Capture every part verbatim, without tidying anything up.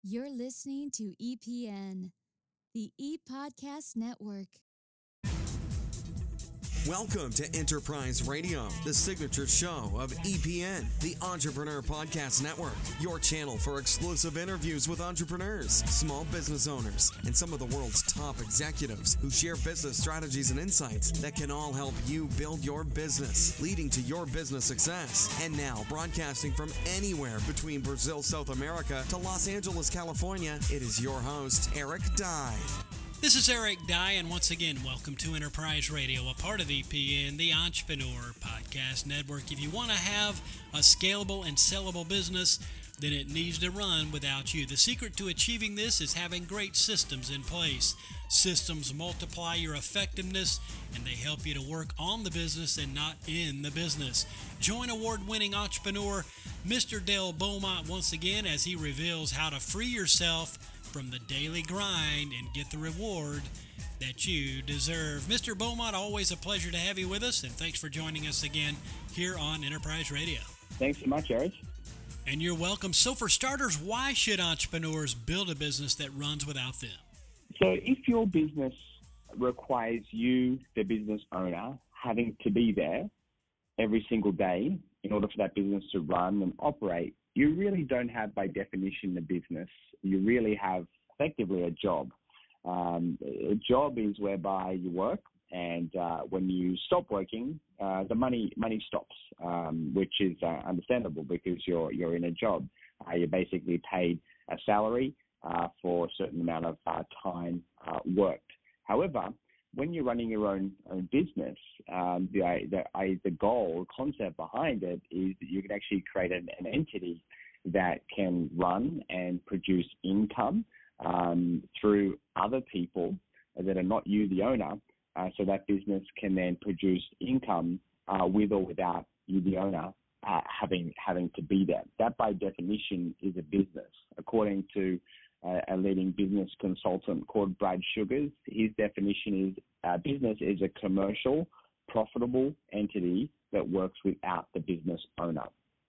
You're listening to E P N, the E-Podcast Network. Welcome to Enterprise Radio, the signature show of E P N, the Entrepreneur Podcast Network, your channel for exclusive interviews with entrepreneurs, small business owners, and some of the world's top executives who share business strategies and insights that can all help you build your business, leading to your business success. And now, broadcasting from anywhere between Brazil, South America to Los Angeles, California, it is your host, Eric Dye. This is Eric Dye, and once again, welcome to Enterprise Radio, a part of E P N, the Entrepreneur Podcast Network. If you want to have a scalable and sellable business, then it needs to run without you. The secret to achieving this is having great systems in place. Systems multiply your effectiveness, and they help you to work on the business and not in the business. Join award-winning entrepreneur Mister Dale Beaumont once again as he reveals how to free yourself from the daily grind and get the reward that you deserve. Mister Beaumont, always a pleasure to have you with us, and thanks for joining us again here on Enterprise Radio. Thanks so much, Eric. And you're welcome. So for starters, why should entrepreneurs build a business that runs without them? So if your business requires you, the business owner, having to be there every single day in order for that business to run and operate, you really don't have, by definition, a business. You really have effectively a job. Um, a job is whereby you work, and uh, when you stop working, uh, the money money stops, um, which is uh, understandable because you're you're in a job. Uh, you're basically paid a salary uh, for a certain amount of uh, time uh, worked. However, when you're running your own, own business, um, the, the, I, the goal, concept behind it is that you can actually create an, an entity that can run and produce income um, through other people that are not you, the owner, uh, so that business can then produce income uh, with or without you, the owner, uh, having having to be there. That, by definition, is a business. According to uh, a leading business consultant called Brad Sugars, his definition is uh, business is a commercial, profitable entity that works without the business owner.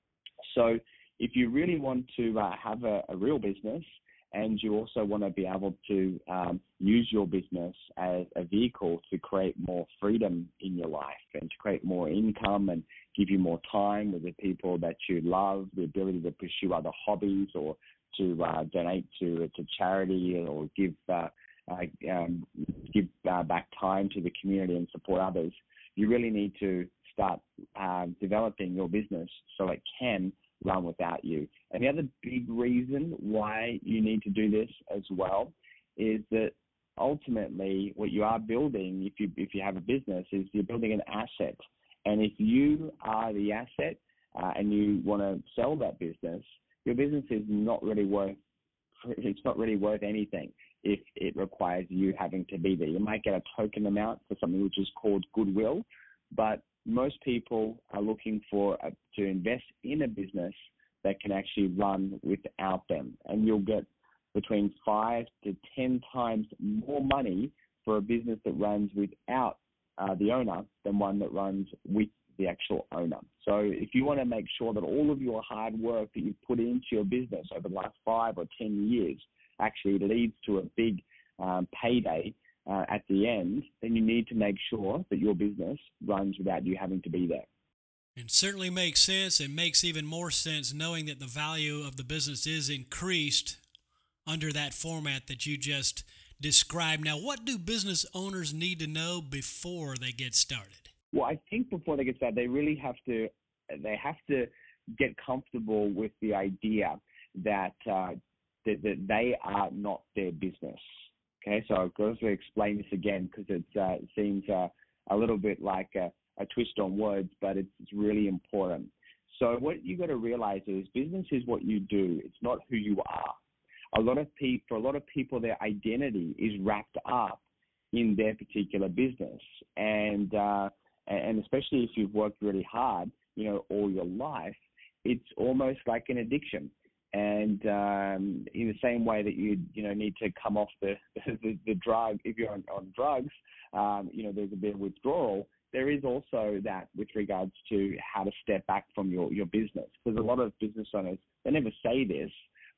So if you really want to uh, have a, a real business, and you also want to be able to um, use your business as a vehicle to create more freedom in your life and to create more income and give you more time with the people that you love, the ability to pursue other hobbies or to uh, donate to to charity or give uh, uh, um, give uh, back time to the community and support others, you really need to start uh, developing your business so it can run without you. And the other big reason why you need to do this as well is that ultimately what you are building, if you if you have a business, is you're building an asset. And if you are the asset uh, and you want to sell that business, your business is not really worth it's not really worth anything if it requires you having to be there. You might get a token amount for something which is called goodwill, but most people are looking for a, to invest in a business that can actually run without them. And you'll get between five to ten times more money for a business that runs without uh, the owner than one that runs with the actual owner. So if you want to make sure that all of your hard work that you've put into your business over the last five or ten years actually leads to a big um, payday Uh, at the end, then you need to make sure that your business runs without you having to be there. It certainly makes sense, and makes even more sense knowing that the value of the business is increased under that format that you just described. Now, what do business owners need to know before they get started? Well, I think before they get started, they really have to they have to get comfortable with the idea that uh, that, that they are not their business. Okay, so I've got to explain this again because uh, it seems uh, a little bit like a, a twist on words, but it's, it's really important. So what you got to realize is business is what you do. It's not who you are. A lot of people, for a lot of people, their identity is wrapped up in their particular business, and uh, and especially if you've worked really hard, you know, all your life, it's almost like an addiction. And um, in the same way that you you know need to come off the the, the drug, if you're on, on drugs, um, you know there's a bit of withdrawal. There is also that with regards to how to step back from your, your business, because a lot of business owners, they never say this,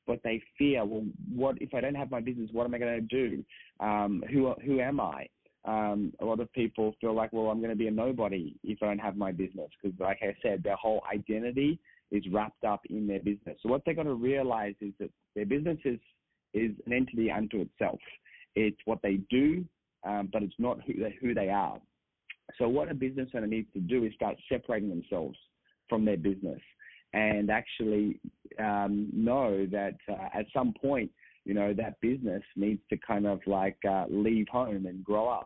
but they fear, well, what if I don't have my business? What am I going to do? Um, who who am I? Um, a lot of people feel like, well, I'm going to be a nobody if I don't have my business, because, like I said, their whole identity is wrapped up in their business. So what they've got to realize is that their business is, is an entity unto itself. It's what they do, um, but it's not who they, who they are. So what a business owner needs to do is start separating themselves from their business and actually um, know that uh, at some point, you know, that business needs to kind of like uh, leave home and grow up.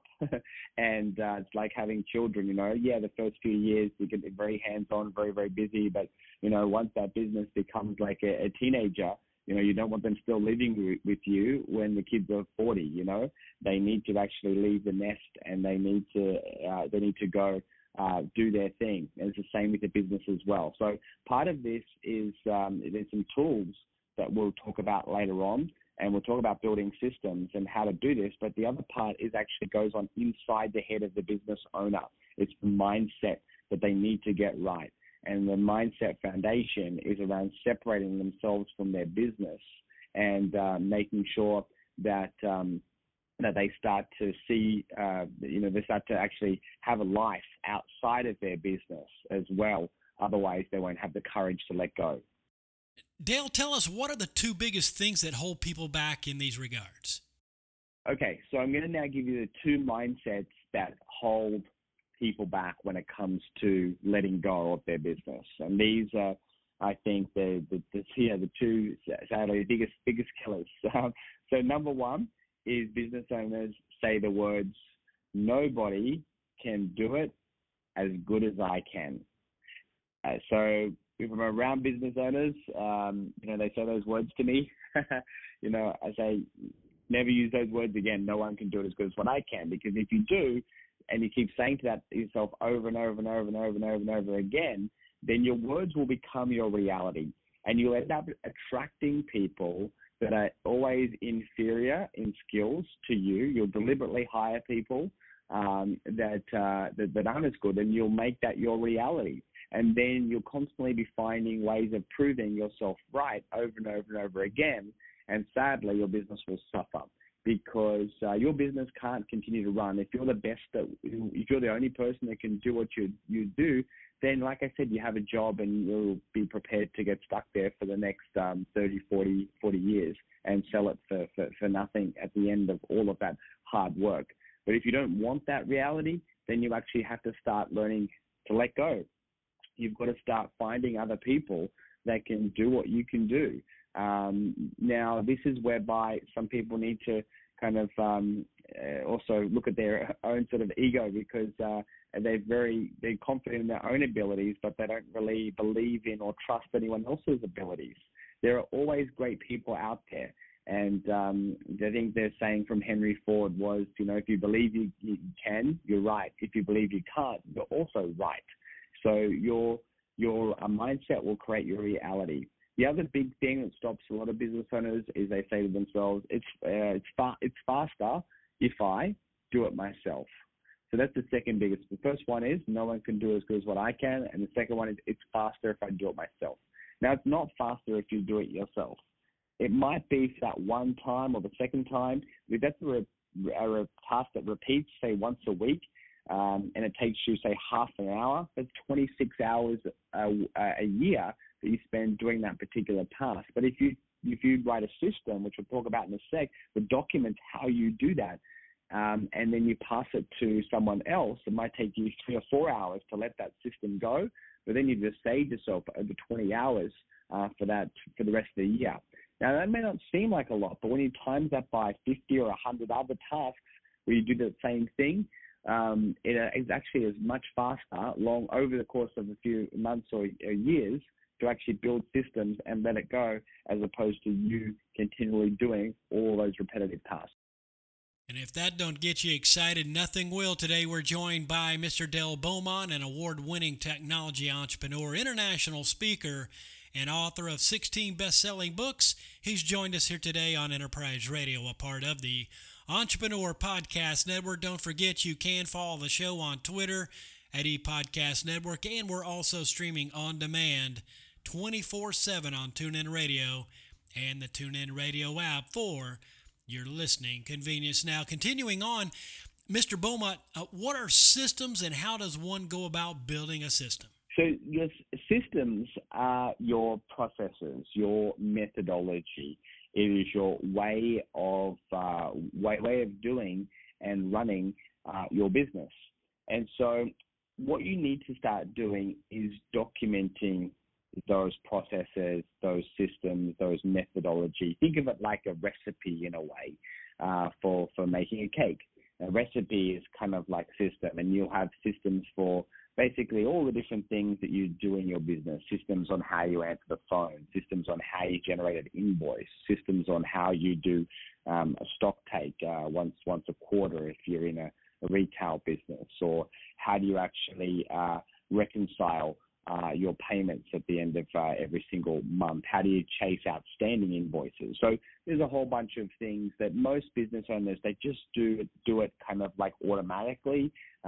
and uh, it's like having children, you know, yeah, the first few years you get very hands-on, very, very busy. But, you know, once that business becomes like a, a teenager, you know, you don't want them still living with you when the kids are forty, you know. They need to actually leave the nest, and they need to uh, they need to go uh, do their thing. And it's the same with the business as well. So part of this is um, there's some tools that we'll talk about later on, and we'll talk about building systems and how to do this. But the other part is actually goes on inside the head of the business owner. It's the mindset that they need to get right. And the mindset foundation is around separating themselves from their business and uh, making sure that um, that they start to see, uh, you know, they start to actually have a life outside of their business as well. Otherwise, they won't have the courage to let go. Dale, tell us, what are the two biggest things that hold people back in these regards? Okay, so I'm going to now give you the two mindsets that hold people back when it comes to letting go of their business. And these are, I think, the the, the, yeah, the two, sadly, biggest, biggest killers. So number one is business owners say the words, nobody can do it as good as I can. Uh, so if I'm around business owners, um, you know, they say those words to me. you know, I say, never use those words again. No one can do it as good as what I can. Because if you do, and you keep saying to that yourself over and over and over and over and over and over again, then your words will become your reality. And you'll end up attracting people that are always inferior in skills to you. You'll deliberately hire people um, that, uh, that that aren't as good, and you'll make that your reality. And then you'll constantly be finding ways of proving yourself right over and over and over again. And sadly, your business will suffer, because uh, your business can't continue to run. If you're the best, that, if you're the only person that can do what you you do, then, like I said, you have a job and you'll be prepared to get stuck there for the next um, thirty, forty, forty years and sell it for, for, for nothing at the end of all of that hard work. But if you don't want that reality, then you actually have to start learning to let go. You've got to start finding other people that can do what you can do. Um, now, this is whereby some people need to kind of um, uh, also look at their own sort of ego, because uh, they're very they're confident in their own abilities, but they don't really believe in or trust anyone else's abilities. There are always great people out there. And um, I think they're saying from Henry Ford was, you know, if you believe you, you can, you're right. If you believe you can't, you're also right. So your your uh, mindset will create your reality. The other big thing that stops a lot of business owners is they say to themselves, it's uh, it's fa- it's faster if I do it myself. So that's the second biggest. The first one is no one can do as good as what I can, and the second one is it's faster if I do it myself. Now, it's not faster if you do it yourself. It might be for that one time or the second time. If that's a, re- a re- task that repeats, say, once a week, um, and it takes you, say, half an hour, that's twenty-six hours a, a year that you spend doing that particular task. But if you if you write a system, which we'll talk about in a sec, that documents how you do that, um, and then you pass it to someone else, it might take you three or four hours to let that system go, but then you just save yourself over twenty hours uh, for that for the rest of the year. Now, that may not seem like a lot, but when you times that by fifty or one hundred other tasks where you do the same thing, um, it is actually as much faster, long over the course of a few months or years, to actually build systems and let it go, as opposed to you continually doing all those repetitive tasks. And if that don't get you excited, nothing will. Today we're joined by Mister Dale Beaumont, an award-winning technology entrepreneur, international speaker, and author of sixteen best-selling books. He's joined us here today on Enterprise Radio, a part of the Entrepreneur Podcast Network. Don't forget, you can follow the show on Twitter at ePodcast Network, and we're also streaming on demand twenty-four seven on TuneIn Radio and the TuneIn Radio app for your listening convenience. Now, continuing on, Mister Beaumont, uh, what are systems and how does one go about building a system? So your systems are your processes, your methodology. It is your way of uh, way, way of doing and running uh, your business. And so what you need to start doing is documenting those processes, those systems, those methodology. Think of it like a recipe in a way uh, for, for making a cake. A recipe is kind of like system, and you'll have systems for basically all the different things that you do in your business, systems on how you answer the phone, systems on how you generate an invoice, systems on how you do um, a stock take uh, once once a quarter if you're in a, a retail business, or how do you actually uh, reconcile uh, your payments at the end of uh, every single month? How do you chase outstanding invoices? So there's a whole bunch of things that most business owners, they just do do it kind of like automatically,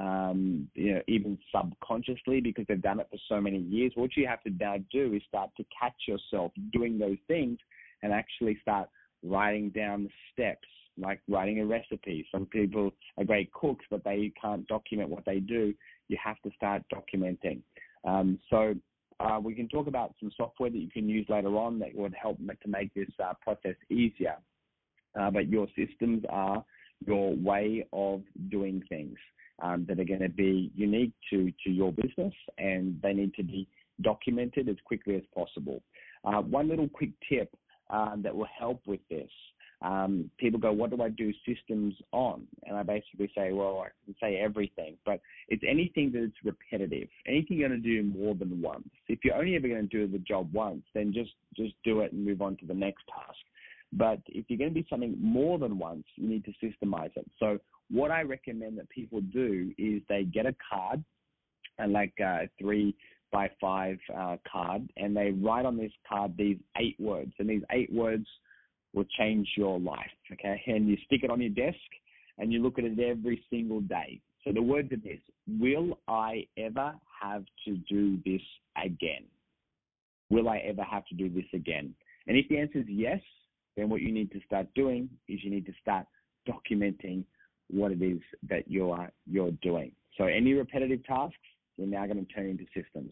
um, you know, even subconsciously because they've done it for so many years. What you have to now do is start to catch yourself doing those things and actually start writing down the steps, like writing a recipe. Some people are great cooks, but they can't document what they do. You have to start documenting. Um, so uh, we can talk about some software that you can use later on that would help to make this uh, process easier. Uh, but your systems are your way of doing things um, that are going to be unique to, to your business, and they need to be documented as quickly as possible. Uh, one little quick tip uh, that will help with this. Um, people go, what do I do systems on? And I basically say, well, I can say everything, but it's anything that's repetitive, anything you're going to do more than once. If you're only ever going to do the job once, then just, just do it and move on to the next task. But if you're going to do something more than once, you need to systemize it. So what I recommend that people do is they get a card, and like a three by five uh, card, and they write on this card these eight words. And these eight words will change your life, okay? And you stick it on your desk and you look at it every single day. So the words are this: will I ever have to do this again? Will I ever have to do this again? And if the answer is yes, then what you need to start doing is you need to start documenting what it is that you're, you're doing. So any repetitive tasks, you're now going to turn into systems.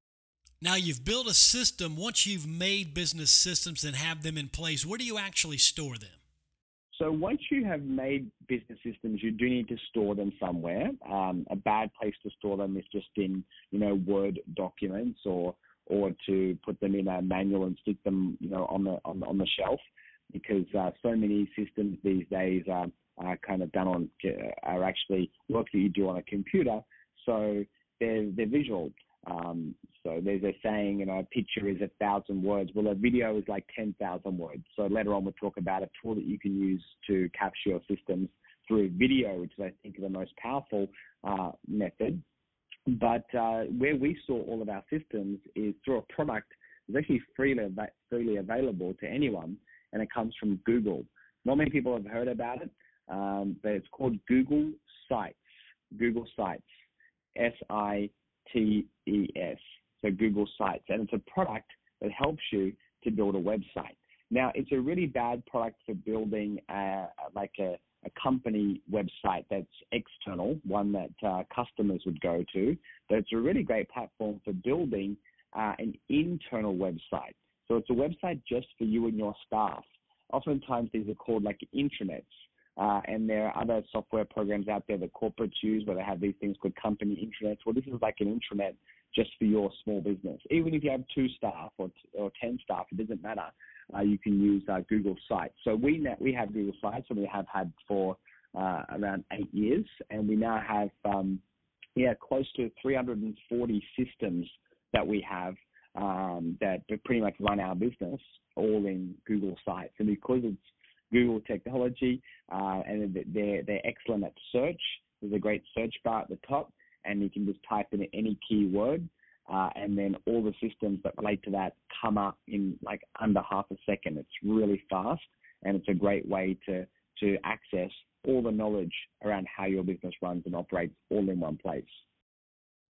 Now, you've built a system. Once you've made business systems and have them in place, where do you actually store them? So once you have made business systems, you do need to store them somewhere. Um, a bad place to store them is just in, you know, Word documents, or or to put them in a manual and stick them, you know, on the on the, on the shelf, because uh, so many systems these days are, are kind of done on are actually work that you do on a computer, so they're they're visual. Um, so there's a saying, you know, a picture is a thousand words. Well, a video is like ten thousand words. So later on we'll talk about a tool that you can use to capture your systems through video, which is, I think, the most powerful uh, method. But uh, where we store all of our systems is through a product that's actually freely, freely available to anyone, and it comes from Google. Not many people have heard about it, um, but it's called Google Sites. Google Sites, S I T E S, so Google Sites, and it's a product that helps you to build a website. Now, it's a really bad product for building a, like a, a company website that's external, one that uh, customers would go to, but it's a really great platform for building uh, an internal website. So it's a website just for you and your staff. Oftentimes, these are called like intranets. Uh, and there are other software programs out there that corporates use where they have these things called company intranets. Well, this is like an intranet just for your small business. Even if you have two staff or, t- or ten staff, it doesn't matter. Uh, you can use uh, Google Sites. So we now, we have Google Sites, and we have had for uh, around eight years, and we now have um, yeah close to three hundred forty systems that we have um, that pretty much run our business all in Google Sites. And because it's Google technology, uh, and they're, they're excellent at search. There's a great search bar at the top, and you can just type in any keyword, uh, and then all the systems that relate to that come up in like under half a second. It's really fast, and it's a great way to, to access all the knowledge around how your business runs and operates all in one place.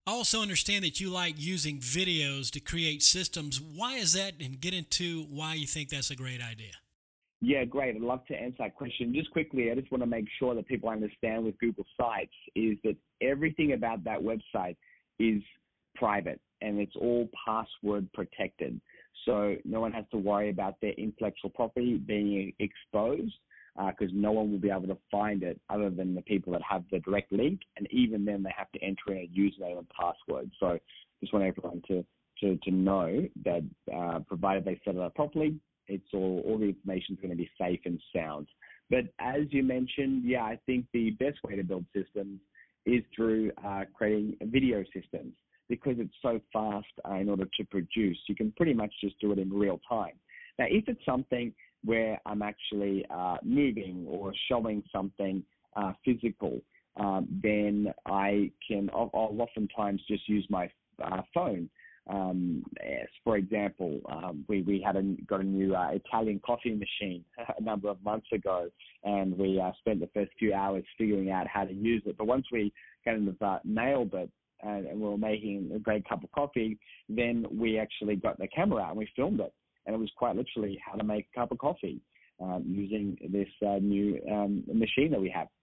I also understand that you like using videos to create systems. Why is that? And get into why you think that's a great idea. Yeah, great. I'd love to answer that question. Just quickly, I just want to make sure that people understand with Google Sites is that everything about that website is private and it's all password protected. So no one has to worry about their intellectual property being exposed because uh, no one will be able to find it other than the people that have the direct link. And even then they have to enter in a username and password. So just want everyone to, to, to know that uh, provided they set it up properly, it's all, all the information is going to be safe and sound. But as you mentioned, yeah, I think the best way to build systems is through uh, creating video systems because it's so fast uh, in order to produce. You can pretty much just do it in real time. Now, if it's something where I'm actually uh, moving or showing something uh, physical, um, then I can, I'll, I'll oftentimes just use my uh, phone. Um, as for example, um, we, we had a, got a new uh, Italian coffee machine a number of months ago, and we uh, spent the first few hours figuring out how to use it. But once we kind of uh, nailed it and, and we were making a great cup of coffee, then we actually got the camera out and we filmed it. And it was quite literally how to make a cup of coffee um, using this uh, new um, machine that we have.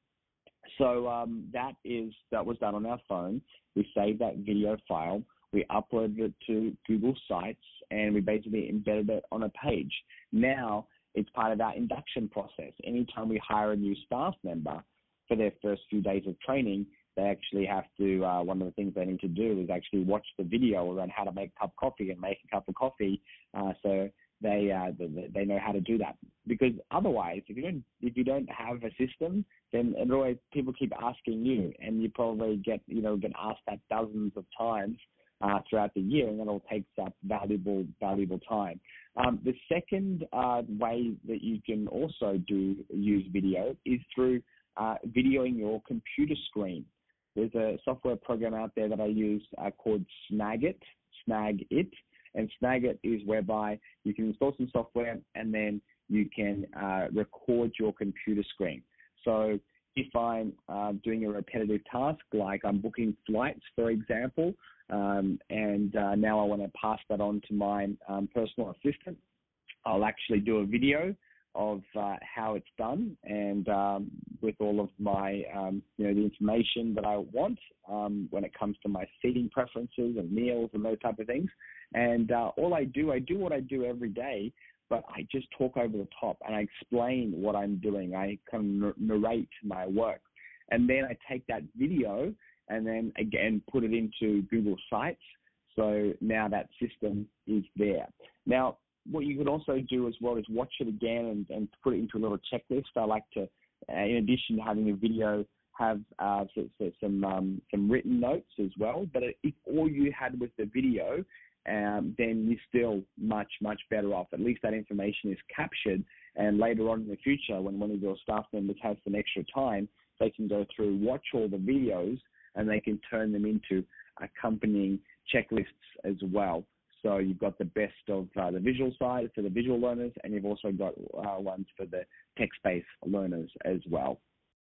So um, that is that was done on our phone. We saved that video file. We uploaded it to Google Sites, and we basically embedded it on a page. Now it's part of our induction process. Anytime we hire a new staff member for their first few days of training, they actually have to, uh, one of the things they need to do is actually watch the video around how to make a cup of coffee and make a cup of coffee uh, so they uh, they know how to do that. Because otherwise, if you don't if you don't have a system, then it always people keep asking you, and you probably get you know get asked that dozens of times uh, throughout the year, and that all takes up valuable valuable time. Um, the second uh, way that you can also do use video is through uh, videoing your computer screen. There's a software program out there that I use uh, called Snagit, Snagit, and Snagit is whereby you can install some software and then you can uh, record your computer screen. So if I'm uh, doing a repetitive task, like I'm booking flights, for example, um, and uh, now I want to pass that on to my um, personal assistant, I'll actually do a video of uh, how it's done and um, with all of my, um, you know, the information that I want um, when it comes to my seating preferences and meals and those type of things. And uh, all I do, I do what I do every day, but I just talk over the top and I explain what I'm doing. I kind of narrate my work. And then I take that video and then, again, put it into Google Sites. So now that system is there. Now, what you can also do as well is watch it again and, and put it into a little checklist. I like to, uh, in addition to having a video, have uh, so, so some um, some written notes as well. But if all you had was the video, um, then you're still much, much better off. At least that information is captured, and later on in the future, when one of your staff members has some extra time, they can go through, watch all the videos, and they can turn them into accompanying checklists as well. So you've got the best of uh, the visual side for the visual learners, and you've also got uh, ones for the text-based learners as well.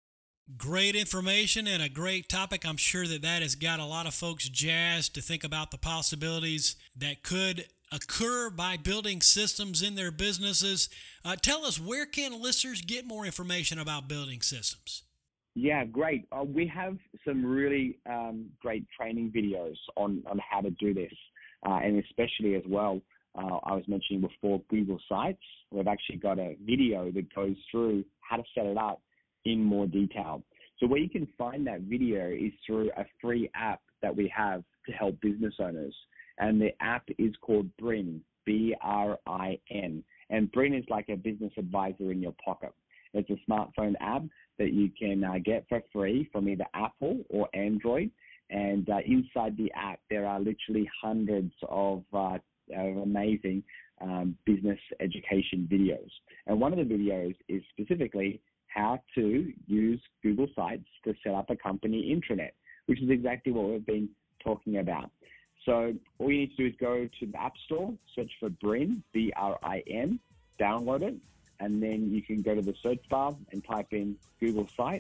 Great information and a great topic. I'm sure that that has got a lot of folks jazzed to think about the possibilities that could occur by building systems in their businesses. Uh, tell us, where can listeners get more information about building systems? Yeah, great. Uh, we have some really um, great training videos on, on how to do this. Uh, and especially as well, uh, I was mentioning before Google Sites. We've actually got a video that goes through how to set it up in more detail. So where you can find that video is through a free app that we have to help business owners. And the app is called Brin, B R I N. And Brin is like a business advisor in your pocket. It's a smartphone app that you can uh, get for free from either Apple or Android. And uh, inside the app, there are literally hundreds of, uh, of amazing um, business education videos. And one of the videos is specifically how to use Google Sites to set up a company intranet, which is exactly what we've been talking about. So all you need to do is go to the App Store, search for Brin, B R I N, download it, and then you can go to the search bar and type in Google Sites.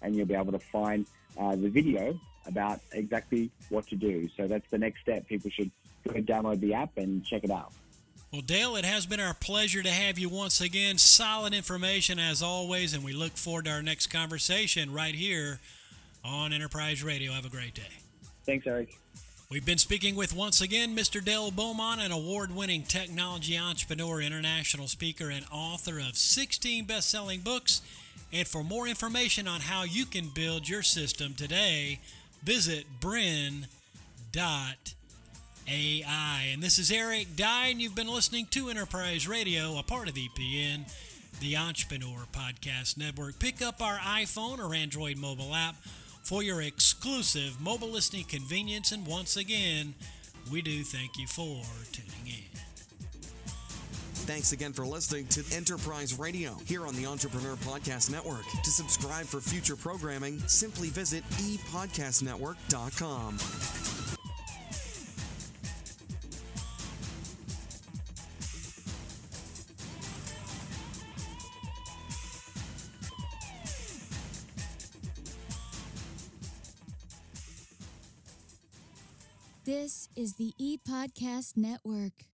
and you'll be able to find uh, the video about exactly what to do. So that's the next step. People should go and download the app and check it out. Well, Dale, it has been our pleasure to have you once again. Solid information as always, and we look forward to our next conversation right here on Enterprise Radio. Have a great day. Thanks, Eric. We've been speaking with, once again, Mister Dale Beaumont, an award-winning technology entrepreneur, international speaker, and author of sixteen best-selling books. And for more information on how you can build your system today, visit Brin dot A I. And this is Eric Dye, and you've been listening to Enterprise Radio, a part of E P N, the Entrepreneur Podcast Network. Pick up our iPhone or Android mobile app for your exclusive mobile listening convenience. And once again, we do thank you for tuning in. Thanks again for listening to Enterprise Radio here on the Entrepreneur Podcast Network. To subscribe for future programming, simply visit e podcast network dot com. This is the E-Podcast Network.